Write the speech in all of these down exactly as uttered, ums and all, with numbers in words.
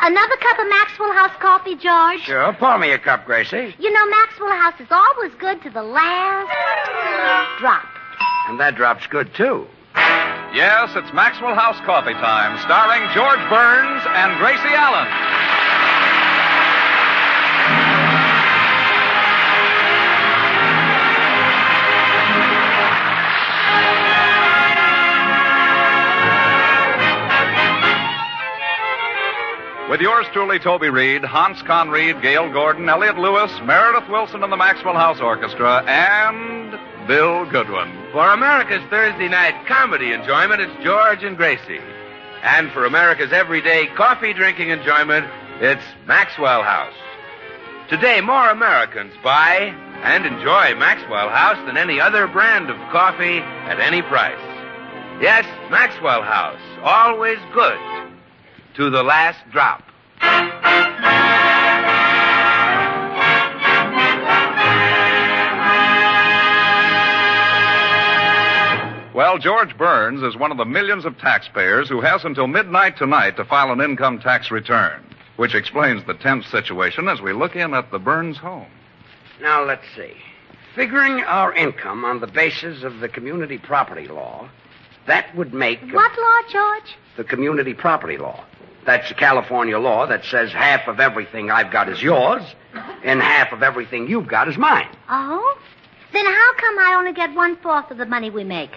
Another cup of Maxwell House coffee, George? Sure. Pour me a cup, Gracie. You know, Maxwell House is always good to the last drop. And that drop's good, too. Yes, it's Maxwell House Coffee Time, starring George Burns and Gracie Allen. With yours truly, Toby Reed, Hans Conried, Gail Gordon, Elliot Lewis, Meredith Wilson and the Maxwell House Orchestra, and Bill Goodwin. For America's Thursday night comedy enjoyment, it's George and Gracie. And for America's everyday coffee-drinking enjoyment, it's Maxwell House. Today, more Americans buy and enjoy Maxwell House than any other brand of coffee at any price. Yes, Maxwell House, always good. To the last drop. Well, George Burns is one of the millions of taxpayers who has until midnight tonight to file an income tax return, which explains the tense situation as we look in at the Burns home. Now, let's see. Figuring our income on the basis of the community property law, that would make... What law, George? The community property law. That's a California law that says half of everything I've got is yours, and half of everything you've got is mine. Oh? Then how come I only get one-fourth of the money we make?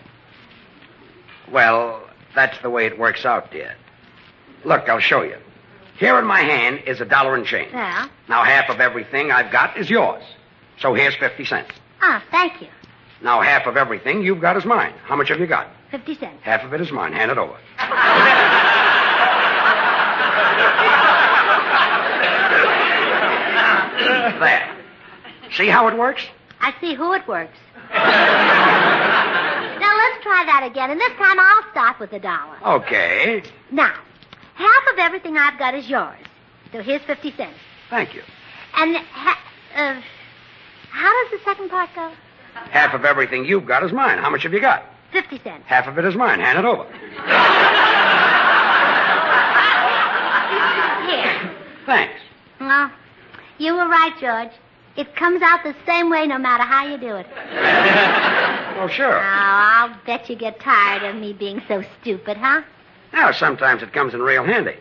Well, that's the way it works out, dear. Look, I'll show you. Here in my hand is a dollar and change. Yeah? Now, half of everything I've got is yours. So here's fifty cents. Ah, thank you. Now, half of everything you've got is mine. How much have you got? Fifty cents. Half of it is mine. Hand it over. There. See how it works? I see who it works. Now, let's try that again, and this time I'll start with a dollar. Okay. Now, half of everything I've got is yours. So here's fifty cents. Thank you. And ha- uh, how does the second part go? Half of everything you've got is mine. How much have you got? Fifty cents. Half of it is mine. Hand it over. Here. Thanks. Well, you were right, George. It comes out the same way no matter how you do it. Oh, sure. Oh, I'll bet you get tired of me being so stupid, huh? Now, sometimes it comes in real handy.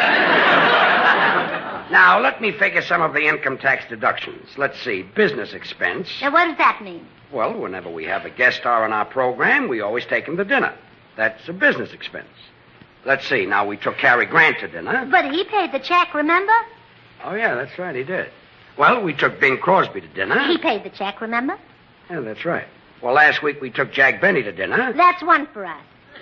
Now, let me figure some of the income tax deductions. Let's see. Business expense. Now, what does that mean? Well, whenever we have a guest star on our program, we always take him to dinner. That's a business expense. Let's see. Now, we took Cary Grant to dinner. But he paid the check, remember? Oh, yeah, that's right. He did. Well, we took Bing Crosby to dinner. He paid the check, remember? Yeah, that's right. Well, last week we took Jack Benny to dinner. That's one for us.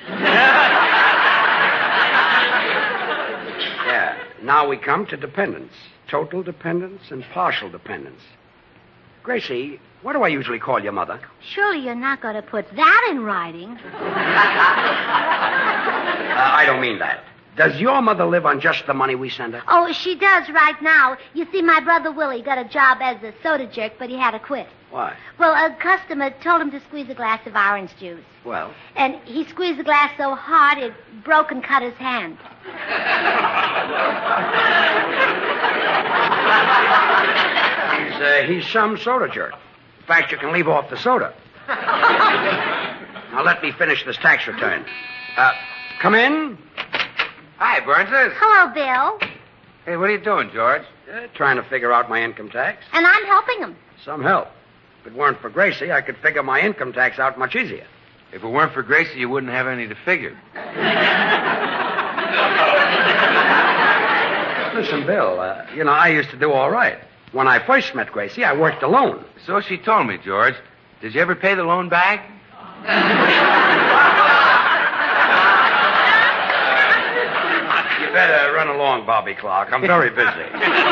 Yeah. Now we come to dependence. Total dependence and partial dependence. Gracie, what do I usually call your mother? Surely you're not going to put that in writing. Uh, I don't mean that. Does your mother live on just the money we send her? Oh, she does right now. You see, my brother Willie got a job as a soda jerk, but he had to quit. Why? Well, a customer told him to squeeze a glass of orange juice. Well? And he squeezed the glass so hard it broke and cut his hand. He's, uh, he's some soda jerk. In fact, you can leave off the soda. Now, let me finish this tax return. Uh, come in. Hi, Burnses. Hello, Bill. Hey, what are you doing, George? Uh, trying to figure out my income tax. And I'm helping him. Some help. If it weren't for Gracie, I could figure my income tax out much easier. If it weren't for Gracie, you wouldn't have any to figure. Listen, Bill, uh, you know, I used to do all right. When I first met Gracie, I worked alone. So she told me, George. Did you ever pay the loan back? You better run along, Bobby Clark. I'm very busy.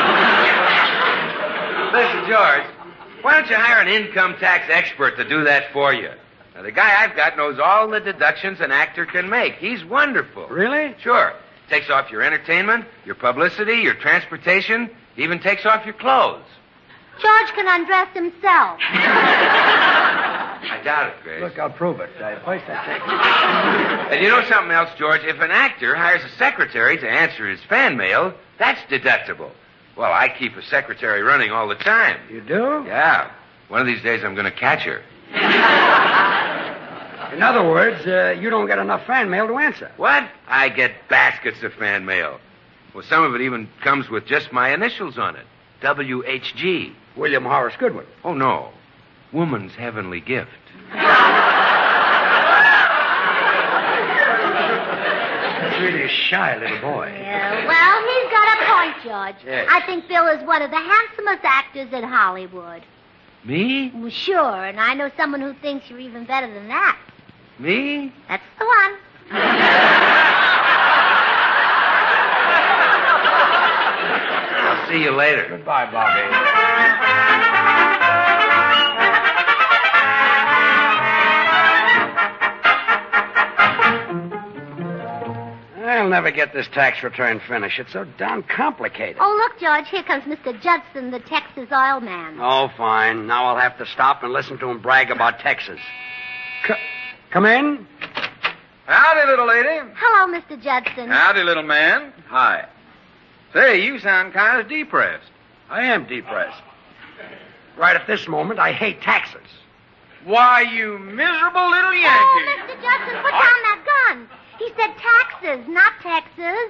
Listen, George, why don't you hire an income tax expert to do that for you? Now, the guy I've got knows all the deductions an actor can make. He's wonderful. Really? Sure. Takes off your entertainment, your publicity, your transportation, even takes off your clothes. George can undress himself. I doubt it, Grace. Look, I'll prove it. I placed that check. And you know something else, George? If an actor hires a secretary to answer his fan mail, that's deductible. Well, I keep a secretary running all the time. You do? Yeah. One of these days I'm going to catch her. In other words, uh, you don't get enough fan mail to answer. What? I get baskets of fan mail. Well, some of it even comes with just my initials on it. W H G. William Horace Goodwin. Oh, no. Woman's Heavenly Gift. That's really a shy little boy. Yeah, well, he's got a point, George. Yes. I think Bill is one of the handsomest actors in Hollywood. Me? Well, sure, and I know someone who thinks you're even better than that. Me? That's the one. I'll see you later. Goodbye, Bobby. I'll never get this tax return finished. It's so darn complicated. Oh, look, George, here comes Mister Judson, the Texas oil man. Oh, fine. Now I'll have to stop and listen to him brag about Texas. C- come in. Howdy, little lady. Hello, Mister Judson. Howdy, little man. Hi. Say, you sound kind of depressed. I am depressed. Right at this moment, I hate taxes. Why, you miserable little Oh, Yankee. Mister Judson, put down that gun. He said taxes, not Texas.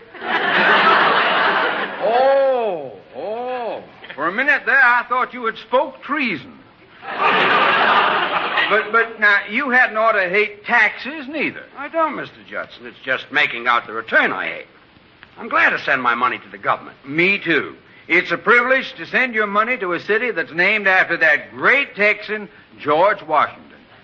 Oh, oh. For a minute there, I thought you had spoke treason. but, but now, you hadn't ought to hate taxes, neither. I don't, Mister Judson. It's just making out the return I hate. I'm glad to send my money to the government. Me, too. It's a privilege to send your money to a city that's named after that great Texan, George Washington.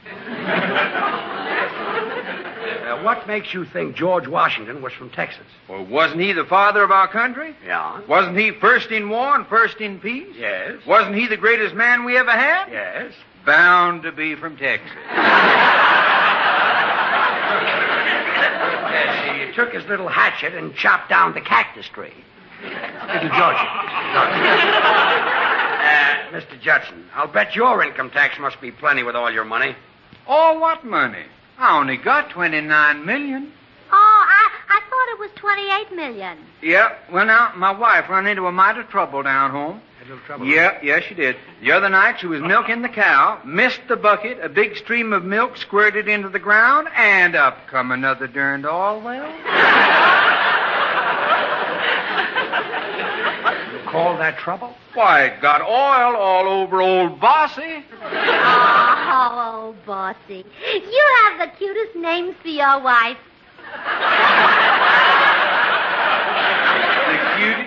Uh, what makes you think George Washington was from Texas? Well, wasn't he the father of our country? Yeah. Wasn't he first in war and first in peace? Yes. Wasn't he the greatest man we ever had? Yes. Bound to be from Texas. Yes, he took his little hatchet and chopped down the cactus tree. Little George. uh, Mister Judson, I'll bet your income tax must be plenty with all your money. Oh, what money? I only got twenty-nine million. Oh, I, I thought it was twenty-eight million. Yeah, well, now, my wife run into a mite of trouble down home. Had a little trouble. Yeah, yeah, she did. The other night, she was milking the cow, missed the bucket, a big stream of milk squirted into the ground, and up come another darned oil well. You call that trouble? Why, it got oil all over old Bossy. Oh, old Bossy. You have the cutest names for your wife. The cutie.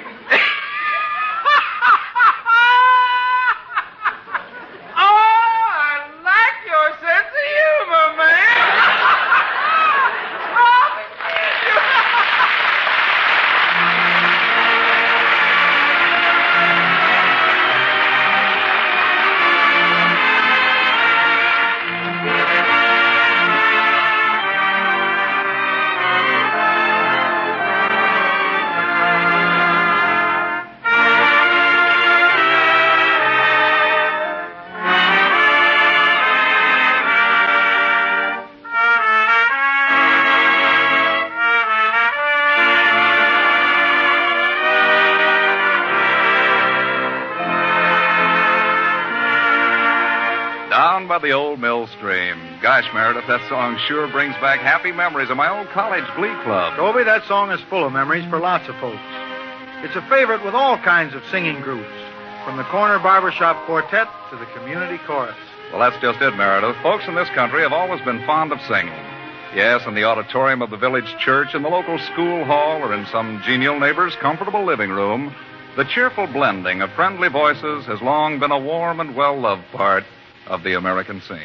Down by the old mill stream. Gosh, Meredith, that song sure brings back happy memories of my old college glee club. Toby, that song is full of memories for lots of folks. It's a favorite with all kinds of singing groups, from the corner barbershop quartet to the community chorus. Well, that's just it, Meredith. Folks in this country have always been fond of singing. Yes, in the auditorium of the village church, in the local school hall, or in some genial neighbor's comfortable living room, the cheerful blending of friendly voices has long been a warm and well-loved part of the American scene.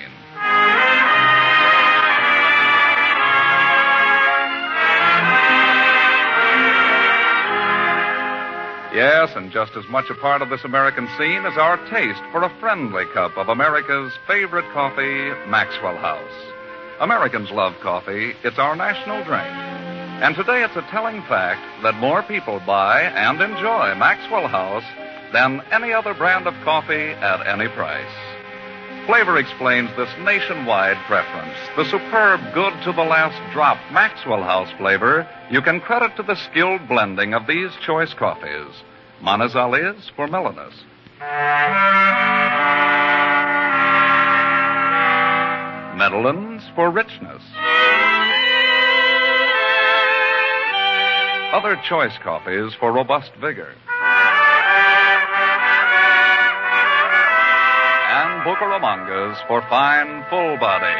Yes, and just as much a part of this American scene is our taste for a friendly cup of America's favorite coffee, Maxwell House. Americans love coffee. It's our national drink. And today it's a telling fact that more people buy and enjoy Maxwell House than any other brand of coffee at any price. Flavor explains this nationwide preference. The superb good to the last drop Maxwell House flavor you can credit to the skilled blending of these choice coffees. Manizales for mellowness. Medellins for richness. Other choice coffees for robust vigor. And Bucaramangas for fine, full body.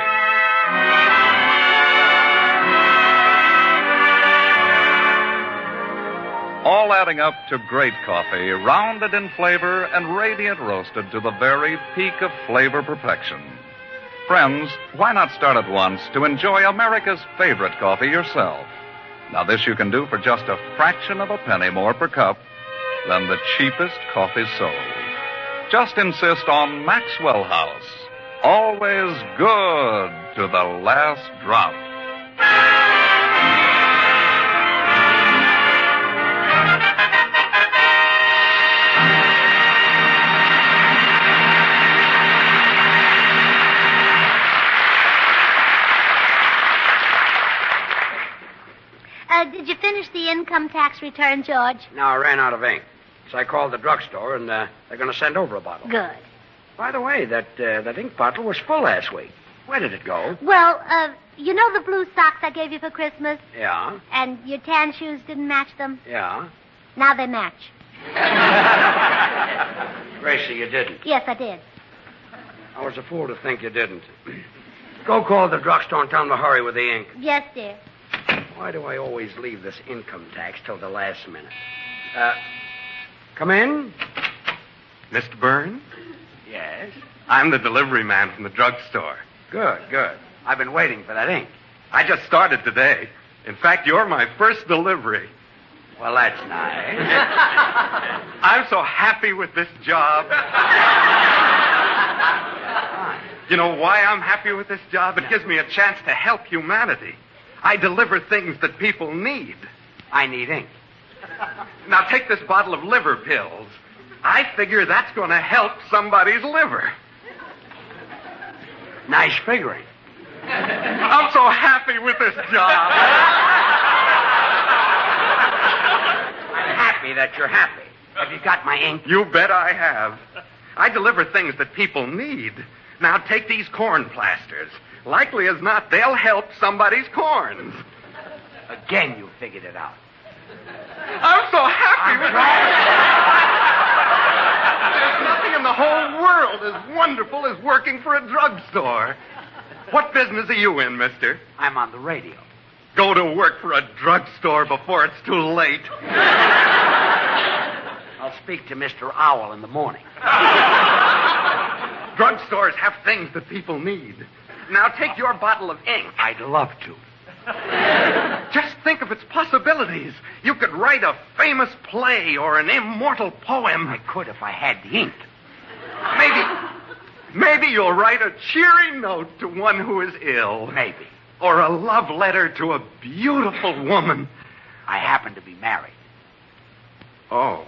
All adding up to great coffee, rounded in flavor and radiant roasted to the very peak of flavor perfection. Friends, why not start at once to enjoy America's favorite coffee yourself? Now, this you can do for just a fraction of a penny more per cup than the cheapest coffee sold. Just insist on Maxwell House. Always good to the last drop. Uh, did you finish the income tax return, George? No, I ran out of ink. So I called the drugstore, and uh, they're going to send over a bottle. Good. By the way, that uh, that ink bottle was full last week. Where did it go? Well, uh, you know the blue socks I gave you for Christmas? Yeah, And your tan shoes didn't match them? yeah. Now they match. Gracie, you didn't. Yes, I did. I was a fool to think you didn't. Go call the drugstore and tell them to hurry with the ink. Yes, dear. Why do I always leave this income tax till the last minute? Uh, come in. Mister Byrne? Yes. I'm the delivery man from the drugstore. Good, good. I've been waiting for that ink. I just started today. In fact, you're my first delivery. Well, that's nice. I'm so happy with this job. You know why I'm happy with this job? It gives me a chance to help humanity. I deliver things that people need. I need ink. Now, take this bottle of liver pills. I figure that's going to help somebody's liver. Nice figuring. I'm so happy with this job. I'm happy that you're happy. Have you got my ink? You bet I have. I deliver things that people need. Now, take these corn plasters. Likely as not, they'll help somebody's corns. Again, you figured it out. I'm so happy I'm with glad. There's nothing in the whole world as wonderful as working for a drugstore. What business are you in, mister? I'm on the radio. Go to work for a drugstore before it's too late. I'll speak to Mister Owl in the morning. Drugstores have things that people need. Now take your bottle of ink. I'd love to. Just think of its possibilities. You could write a famous play or an immortal poem. I could if I had the ink. Maybe, maybe you'll write a cheery note to one who is ill. Maybe. Or a love letter to a beautiful woman. I happen to be married. Oh.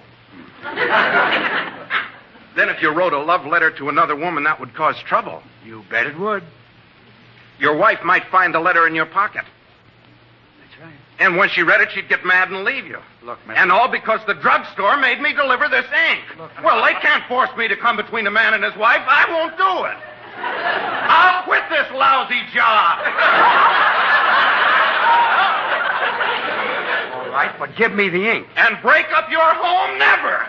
Then if you wrote a love letter to another woman, that would cause trouble. You bet it would. Your wife might find the letter in your pocket. That's right. And when she read it, she'd get mad and leave you. Look, Mister And all because the drugstore made me deliver this ink. Look, well, they can't force me to come between a man and his wife. I won't do it. I'll quit this lousy job. All right, but give me the ink. And break up your home, never.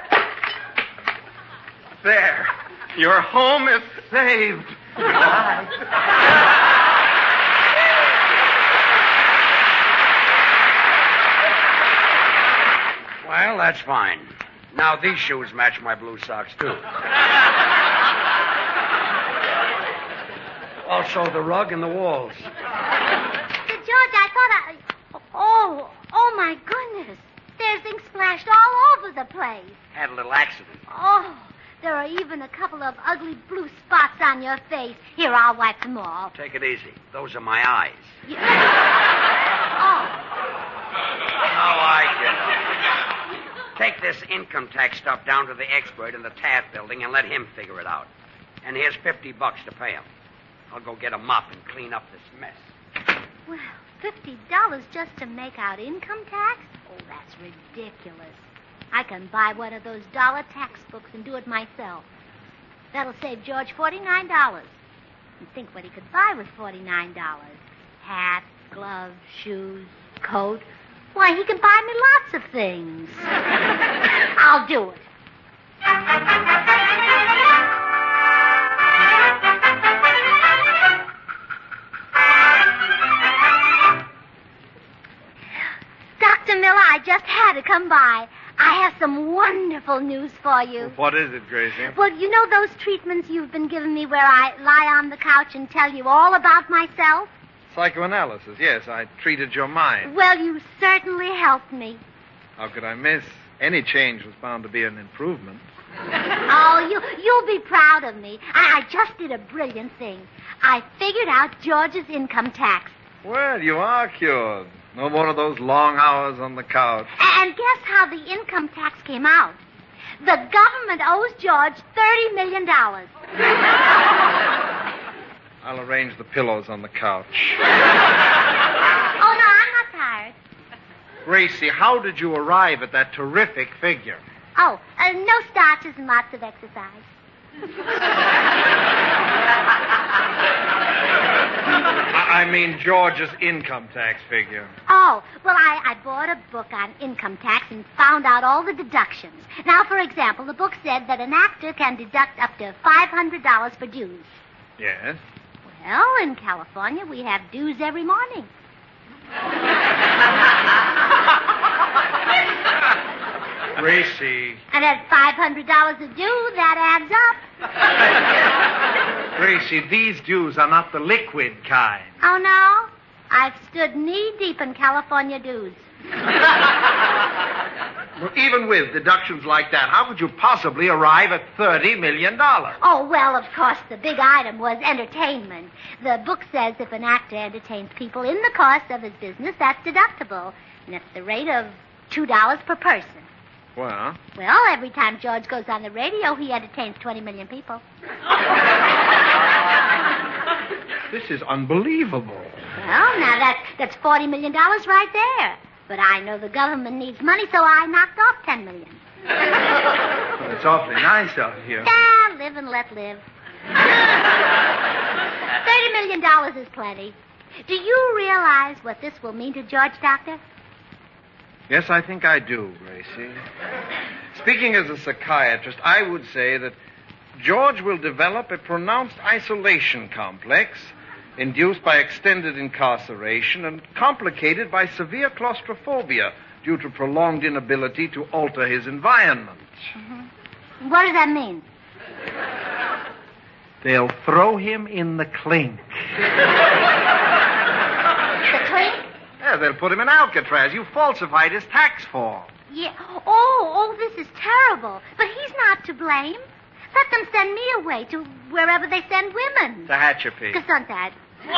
There. Your home is saved. Well, that's fine. Now these shoes match my blue socks, too. Also the rug and the walls. George, I thought I... Oh, oh, my goodness. There's ink splashed all over the place. Had a little accident. Oh, there are even a couple of ugly blue spots on your face. Here, I'll wipe them off. Take it easy. Those are my eyes. You... Oh. Oh, I get it. Take this income tax stuff down to the expert in the Taft building and let him figure it out. And here's fifty bucks to pay him. I'll go get a mop and clean up this mess. Well, fifty dollars just to make out income tax? Oh, that's ridiculous. I can buy one of those dollar tax books and do it myself. That'll save George forty-nine dollars. And think what he could buy with forty-nine dollars. Hat, gloves, shoes, coat. Why, he can buy me lots of things. I'll do it. Doctor Miller, I just had to come by. I have some wonderful news for you. Well, what is it, Gracie? Well, you know those treatments you've been giving me where I lie on the couch and tell you all about myself? Psychoanalysis, yes. I treated your mind. Well, you certainly helped me. How could I miss? Any change was bound to be an improvement. Oh, you, you'll be proud of me. I, I just did a brilliant thing. I figured out George's income tax. Well, you are cured. No more of those long hours on the couch. And guess how the income tax came out? The government owes George thirty million dollars. I'll arrange the pillows on the couch. Oh, no, I'm not tired. Gracie, how did you arrive at that terrific figure? Oh, uh, no starches and lots of exercise. I mean George's income tax figure. Oh, well, I, I bought a book on income tax and found out all the deductions. Now, for example, the book said that an actor can deduct up to five hundred dollars for dues. Yes? Well, in California, we have dues every morning. Gracie. And at five hundred dollars a due, that adds up. Gracie, these dues are not the liquid kind. Oh, no? I've stood knee-deep in California dues. Well, even with deductions like that, how could you possibly arrive at thirty million dollars? Oh, well, of course, the big item was entertainment. The book says if an actor entertains people in the course of his business, that's deductible. And it's the rate of two dollars per person. Well? Well, every time George goes on the radio, he entertains twenty million people. This is unbelievable. Well, now that's, that's forty million dollars right there. But I know the government needs money, so I knocked off ten million dollars. Well, it's awfully nice out here. Ah, live and let live. thirty million dollars is plenty. Do you realize what this will mean to George, Doctor? Yes, I think I do, Gracie. Speaking as a psychiatrist, I would say that George will develop a pronounced isolation complex induced by extended incarceration and complicated by severe claustrophobia due to prolonged inability to alter his environment. Mm-hmm. What does that mean? They'll throw him in the clink. The clink? Yeah, they'll put him in Alcatraz. You falsified his tax form. Yeah. Oh, oh, this is terrible. But he's not to blame. Let them send me away to wherever they send women. To Hatchapi. Gesundheit.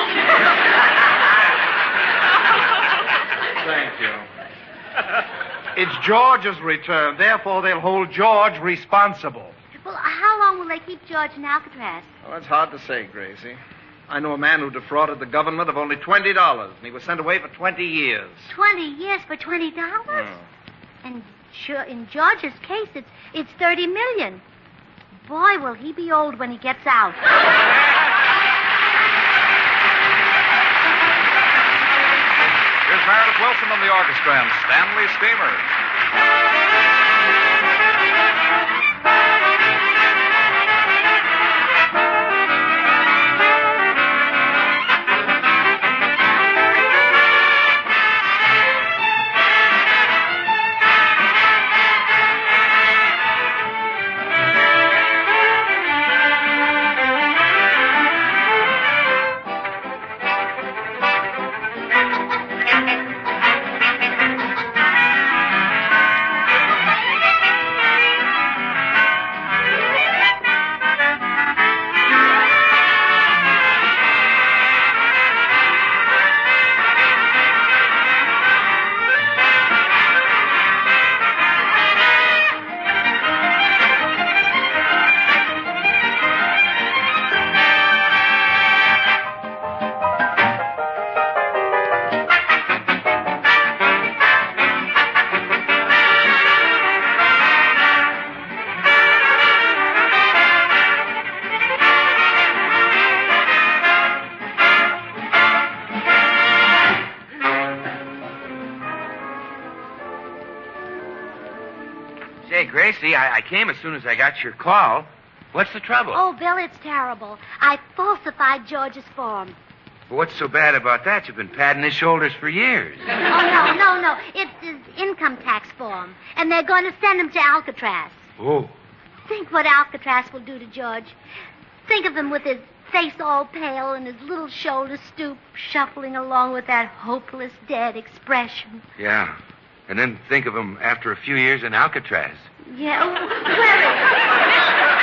Thank you. It's George's return. Therefore, they'll hold George responsible. Well, how long will they keep George in Alcatraz? Oh, it's hard to say, Gracie. I know a man who defrauded the government of only twenty dollars, and he was sent away for twenty years. Twenty years for twenty dollars? Oh. And sure, in George's case, it's it's thirty million. Boy, will he be old when he gets out. Here's Meredith Wilson on the orchestra and Stanley Steamer. Say, Gracie, I, I came as soon as I got your call. What's the trouble? Oh, Bill, it's terrible. I falsified George's form. Well, what's so bad about that? You've been padding his shoulders for years. Oh, no, no, no. It's his income tax form. And they're going to send him to Alcatraz. Oh. Think what Alcatraz will do to George. Think of him with his face all pale and his little shoulders stooped, shuffling along with that hopeless, dead expression. Yeah. And then think of him after a few years in Alcatraz. Yeah, where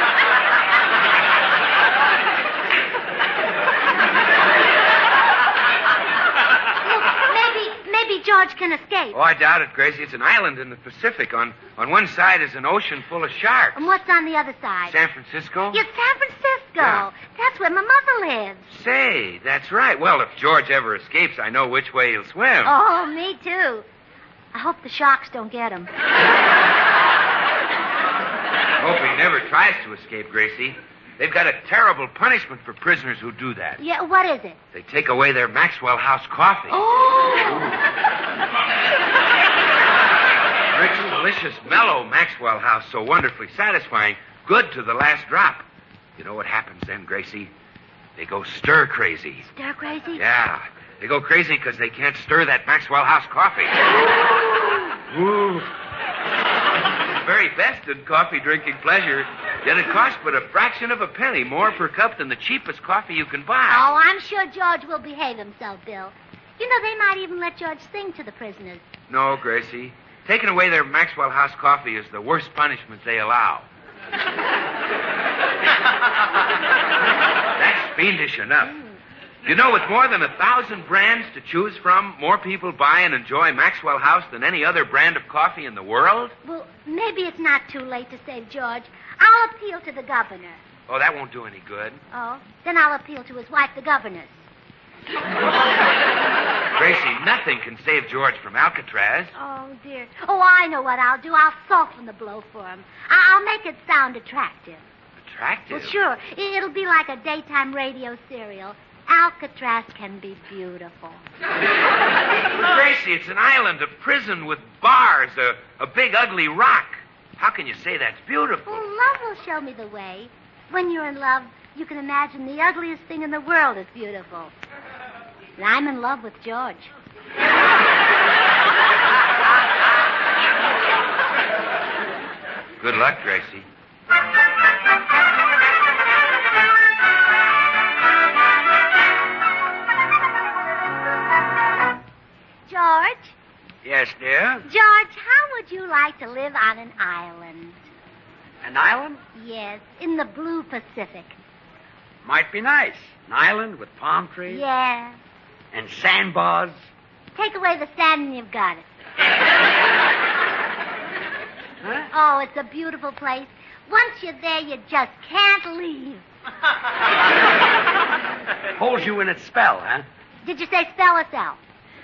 Maybe George can escape. Oh, I doubt it, Gracie. It's an island in the Pacific. On on one side is an ocean full of sharks. And what's on the other side? San Francisco? Yes, San Francisco. Yeah. That's where my mother lives. Say, that's right. Well, if George ever escapes, I know which way he'll swim. Oh, me too. I hope the sharks don't get him. Hope he never tries to escape, Gracie. They've got a terrible punishment for prisoners who do that. Yeah, what is it? They take away their Maxwell House coffee. Oh! Rich, delicious, mellow Maxwell House, so wonderfully satisfying, good to the last drop. You know what happens then, Gracie? They go stir crazy. Stir crazy? Yeah. They go crazy because they can't stir that Maxwell House coffee. Ooh. The very best in coffee drinking pleasure. Yet it costs but a fraction of a penny more per cup than the cheapest coffee you can buy. Oh, I'm sure George will behave himself, Bill. You know, they might even let George sing to the prisoners. No, Gracie. Taking away their Maxwell House coffee is the worst punishment they allow. That's fiendish enough. Mm. You know, with more than a thousand brands to choose from, more people buy and enjoy Maxwell House than any other brand of coffee in the world? Well, maybe it's not too late to save George. I'll appeal to the governor. Oh, that won't do any good. Oh? Then I'll appeal to his wife, the governess. Gracie, nothing can save George from Alcatraz. Oh, dear. Oh, I know what I'll do. I'll soften the blow for him. I- I'll make it sound attractive. Attractive? Well, sure. I- It'll be like a daytime radio serial. Alcatraz can be beautiful. Gracie, it's an island, a prison with bars, a, a big ugly rock. How can you say that's beautiful? Well, love will show me the way. When you're in love, you can imagine the ugliest thing in the world is beautiful. And I'm in love with George. Good luck, Gracie. George? Yes, dear? George, how would you like to live on an island? An island? Yes, in the blue Pacific. Might be nice. An island with palm trees. Yeah. And sandbars. Take away the sand and you've got it. Huh? Oh, it's a beautiful place. Once you're there, you just can't leave. Holds you in its spell, huh? Did you say spell or sell?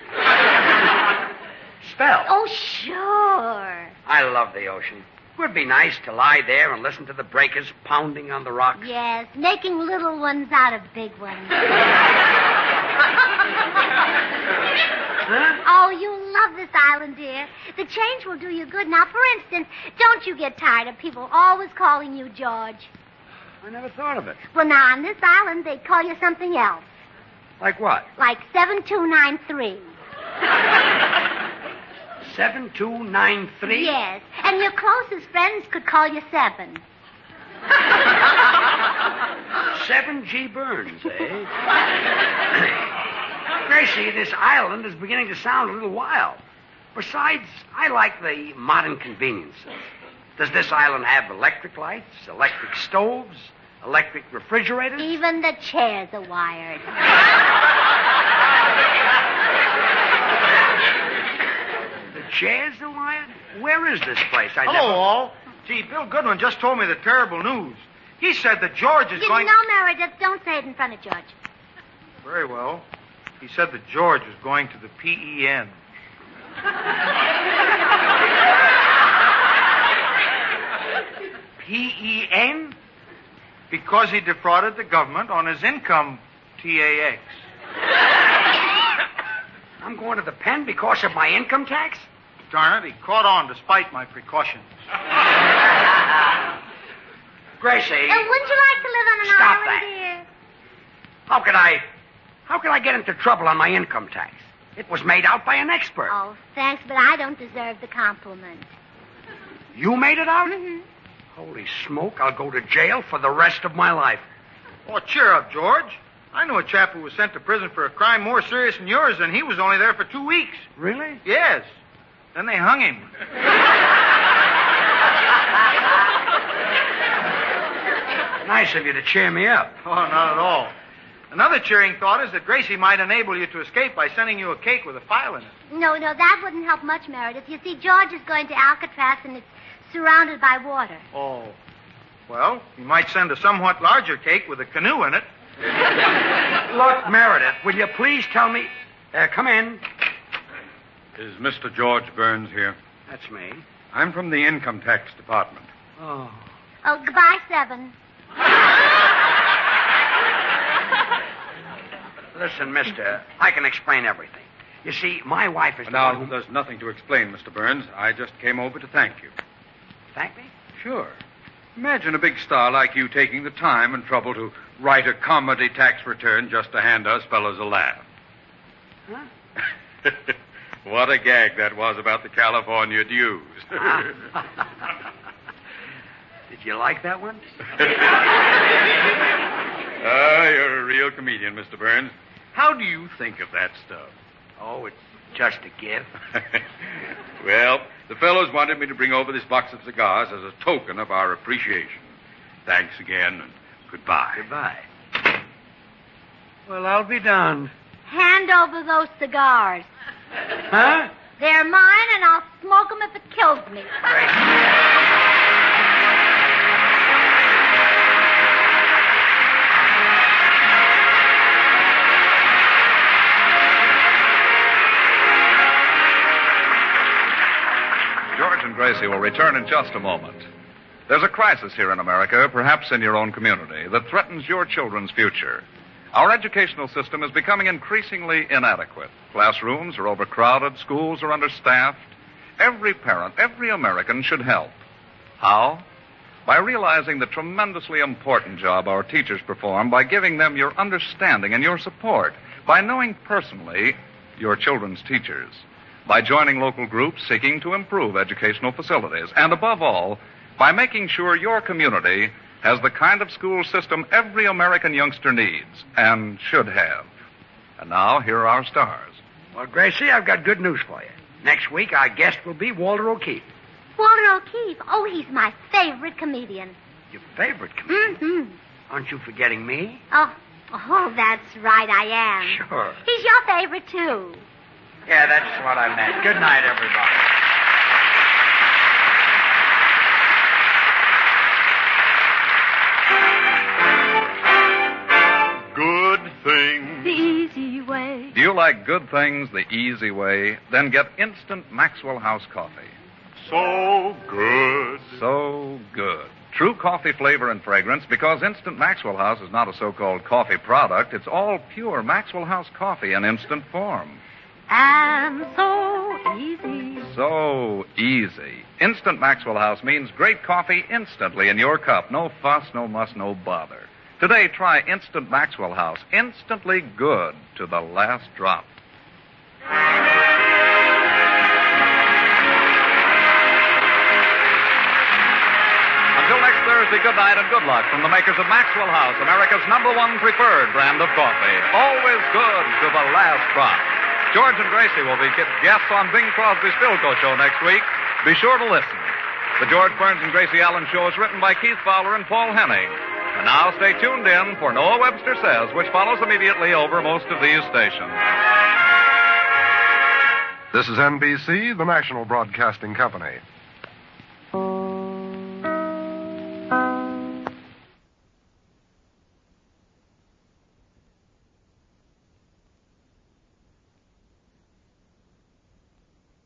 Spell. Oh, sure. I love the ocean. It would be nice to lie there and listen to the breakers pounding on the rocks. Yes, making little ones out of big ones. Huh? Oh, you love this island, dear. The change will do you good. Now, for instance, don't you get tired of people always calling you George? I never thought of it. Well, now, on this island, they call you something else. Like what? Like seven two nine three. seven two nine three? Yes, and your closest friends could call you Seven. Seven G. Burns, eh? Gracie, this island is beginning to sound a little wild. Besides, I like the modern conveniences. Does this island have electric lights, electric stoves, electric refrigerators? Even the chairs are wired. The chairs are wired? Where is this place? I Hello, never... all. Gee, Bill Goodwin just told me the terrible news. He said that George is You going... know, Meredith, don't say it in front of George. Very well. He said that George is going to the P E N. P E N? Because he defrauded the government on his income T A X. I'm going to the pen because of my income tax? Darn it, he caught on despite my precautions. Gracie. Uh, wouldn't you like to live on an Stop island, that. dear? How could I... How could I get into trouble on my income tax? It was made out by an expert. Oh, thanks, but I don't deserve the compliment. You made it out? Mm-hmm. Holy smoke, I'll go to jail for the rest of my life. Oh, cheer up, George. I knew a chap who was sent to prison for a crime more serious than yours, and he was only there for two weeks. Really? Yes. Then they hung him. Nice of you to cheer me up. Oh, not at all. Another cheering thought is that Gracie might enable you to escape by sending you a cake with a file in it. No, no, that wouldn't help much, Meredith. You see, George is going to Alcatraz, and it's surrounded by water. Oh. Well, you might send a somewhat larger cake with a canoe in it. Look, Meredith, will you please tell me... Uh, come in. Is Mister George Burns here? That's me. I'm from the Income Tax Department. Oh. Oh, goodbye, Seven. Listen, mister, I can explain everything. You see, my wife is the Now, one who... there's nothing to explain, Mister Burns. I just came over to thank you. Thank me? Sure. Imagine a big star like you taking the time and trouble to write a comedy tax return just to hand us fellows a laugh. Huh? What a gag that was about the California dues. Did you like that one? Ah, you're a real comedian, Mister Burns. How do you think of that stuff? Oh, it's just a gift. Well, the fellows wanted me to bring over this box of cigars as a token of our appreciation. Thanks again, and goodbye. Goodbye. Well, I'll be done. Hand over those cigars. Huh? They're mine, and I'll smoke them if it kills me. George and Gracie will return in just a moment. There's a crisis here in America, perhaps in your own community, that threatens your children's future. Our educational system is becoming increasingly inadequate. Classrooms are overcrowded, schools are understaffed. Every parent, every American should help. How? By realizing the tremendously important job our teachers perform, by giving them your understanding and your support, by knowing personally your children's teachers, by joining local groups seeking to improve educational facilities, and above all, by making sure your community has the kind of school system every American youngster needs and should have. And now, here are our stars. Well, Gracie, I've got good news for you. Next week, our guest will be Walter O'Keefe. Walter O'Keefe. Oh, he's my favorite comedian. Your favorite comedian? Mm-hmm. Aren't you forgetting me? Oh, oh, that's right, I am. Sure. He's your favorite, too. Yeah, that's what I meant. Good night, everybody. Good thing. The easy way. Do you like good things the easy way? Then get instant Maxwell House coffee. So good. So good. True coffee flavor and fragrance, because Instant Maxwell House is not a so-called coffee product. It's all pure Maxwell House coffee in instant form. And so easy. So easy. Instant Maxwell House means great coffee instantly in your cup. No fuss, no muss, no bother. Today, try Instant Maxwell House. Instantly good to the last drop. Until next Thursday, good night and good luck from the makers of Maxwell House, America's number one preferred brand of coffee. Always good to the last drop. George and Gracie will be guests on Bing Crosby's Philco show next week. Be sure to listen. The George Burns and Gracie Allen show is written by Keith Fowler and Paul Henning. And now stay tuned in for Noah Webster Says, which follows immediately over most of these stations. This is N B C, the national broadcasting company.